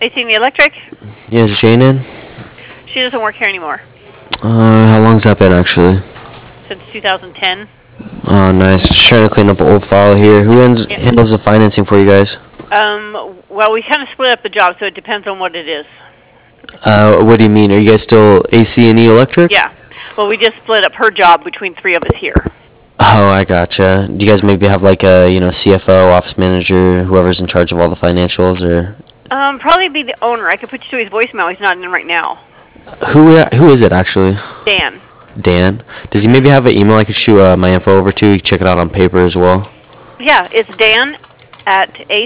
AC and the Electric? Yeah, is Jane in? She doesn't work here anymore. How long's that been, actually? Since 2010. Oh, nice. Just trying to clean up an old file here. Who handles the financing for you guys? Well, we kind of split up the job, so it depends on what it is. What do you mean? Are you guys still AC&E Electric? Yeah. Well, we just split up her job between three of us here. Oh, I gotcha. Do you guys maybe have like a, CFO, office manager, whoever's in charge of all the financials, or? Probably be the owner. I could put you to his voicemail. He's not in right now. Who is it, actually? Dan. Dan? Does he maybe have an email I could shoot my info over to? You can check it out on paper as well. Yeah, it's Dan at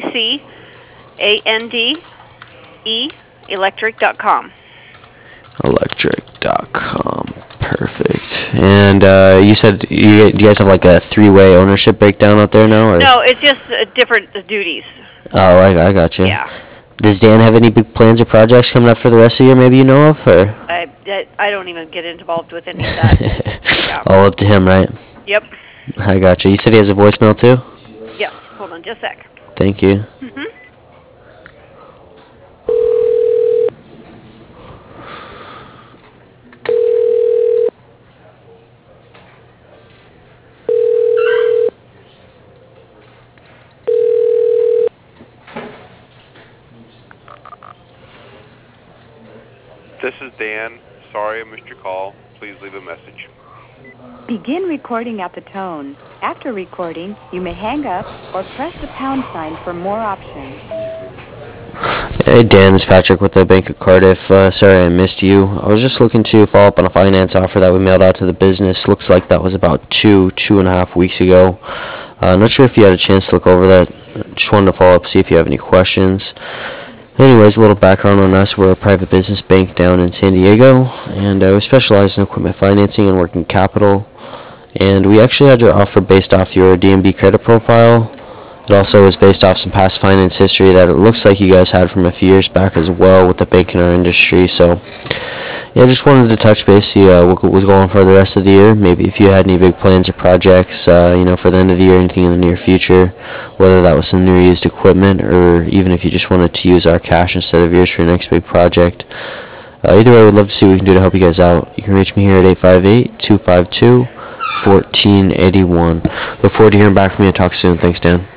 ACANDE electric.com. Electric.com. Perfect. And you said do you guys have like a three-way ownership breakdown out there now? Or? No, it's just different duties. Oh, I got you. Yeah. Does Dan have any big plans or projects coming up for the rest of the year maybe you know of? Or? I don't even get involved with any of that. Yeah. All up to him, right? Yep. I got you. You said he has a voicemail too? Yep. Hold on just a sec. Thank you. This is Dan. Sorry I missed your call. Please leave a message. Begin recording at the tone. After recording, you may hang up or press the pound sign for more options. Hey Dan, it's Patrick with the Bank of Cardiff. Sorry I missed you. I was just looking to follow up on a finance offer that we mailed out to the business. Looks like that was about 2.5 weeks ago. Not sure if you had a chance to look over that. Just wanted to follow up, see if you have any questions. Anyways, a little background on us. We're a private business bank down in San Diego, and we specialize in equipment financing and working capital. And we actually had your offer based off your DNB credit profile. It also was based off some past finance history that it looks like you guys had from a few years back as well with the bank in our industry. So, yeah, just wanted to touch base, see what was going for the rest of the year. Maybe if you had any big plans or projects, for the end of the year, anything in the near future, whether that was some new or used equipment, or even if you just wanted to use our cash instead of yours for your next big project. Either way, I would love to see what we can do to help you guys out. You can reach me here at 858-252-1481. Look forward to hearing back from you. Talk soon. Thanks, Dan.